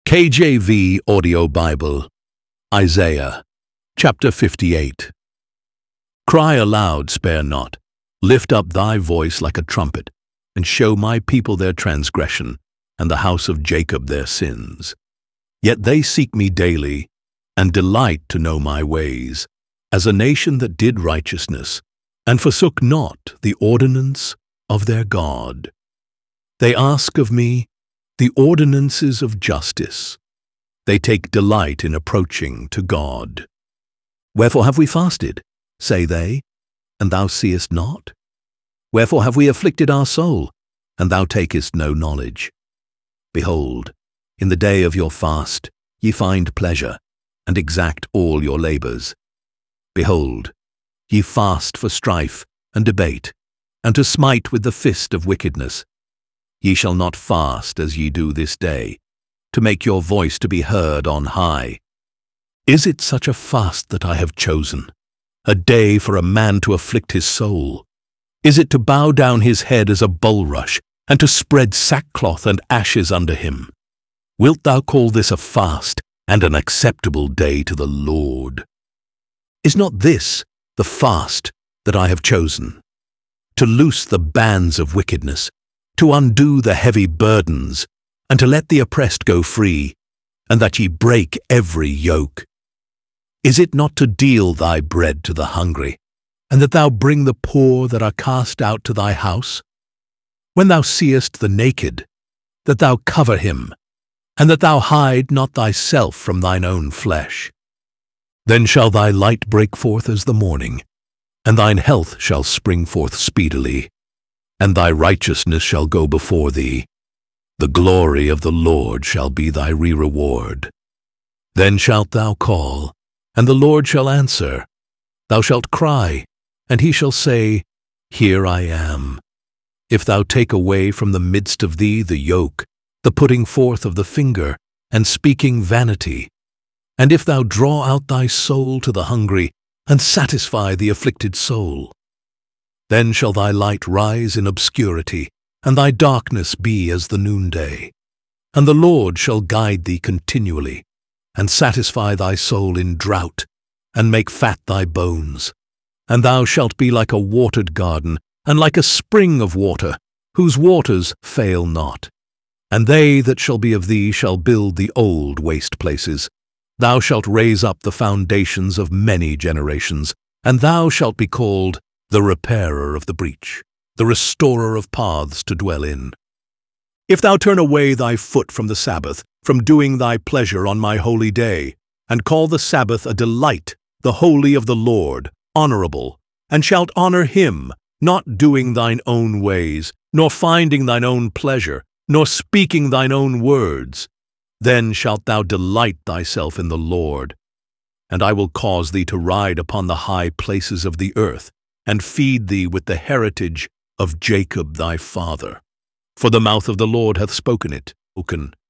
KJV Audio Bible, Isaiah, chapter 58. Cry aloud, spare not. Lift up thy voice like a trumpet, and show my people their transgression, and the house of Jacob their sins. Yet they seek me daily, and delight to know my ways, as a nation that did righteousness, and forsook not the ordinance of their God. They ask of me the ordinances of justice. They take delight in approaching to God. Wherefore have we fasted, say they, and thou seest not? Wherefore have we afflicted our soul, and thou takest no knowledge? Behold, in the day of your fast ye find pleasure, and exact all your labours. Behold, ye fast for strife and debate, and to smite with the fist of wickedness. Ye shall not fast as ye do this day, to make your voice to be heard on high. Is it such a fast that I have chosen, a day for a man to afflict his soul? Is it to bow down his head as a bulrush, and to spread sackcloth and ashes under him? Wilt thou call this a fast and an acceptable day to the Lord? Is not this the fast that I have chosen? To loose the bands of wickedness, to undo the heavy burdens, and to let the oppressed go free, and that ye break every yoke? Is it not to deal thy bread to the hungry, and that thou bring the poor that are cast out to thy house? When thou seest the naked, that thou cover him, and that thou hide not thyself from thine own flesh. Then shall thy light break forth as the morning, and thine health shall spring forth speedily, and thy righteousness shall go before thee. The glory of the Lord shall be thy reward. Then shalt thou call, and the Lord shall answer. Thou shalt cry, and he shall say, Here I am. If thou take away from the midst of thee the yoke, the putting forth of the finger, and speaking vanity, and if thou draw out thy soul to the hungry, and satisfy the afflicted soul, then shall thy light rise in obscurity, and thy darkness be as the noonday. And the Lord shall guide thee continually, and satisfy thy soul in drought, and make fat thy bones. And thou shalt be like a watered garden, and like a spring of water, whose waters fail not. And they that shall be of thee shall build the old waste places. Thou shalt raise up the foundations of many generations, and thou shalt be called the repairer of the breach, the restorer of paths to dwell in. If thou turn away thy foot from the Sabbath, from doing thy pleasure on my holy day, and call the Sabbath a delight, the holy of the Lord, honorable, and shalt honor him, not doing thine own ways, nor finding thine own pleasure, nor speaking thine own words, then shalt thou delight thyself in the Lord. And I will cause thee to ride upon the high places of the earth, and feed thee with the heritage of Jacob thy father. For the mouth of the Lord hath spoken it.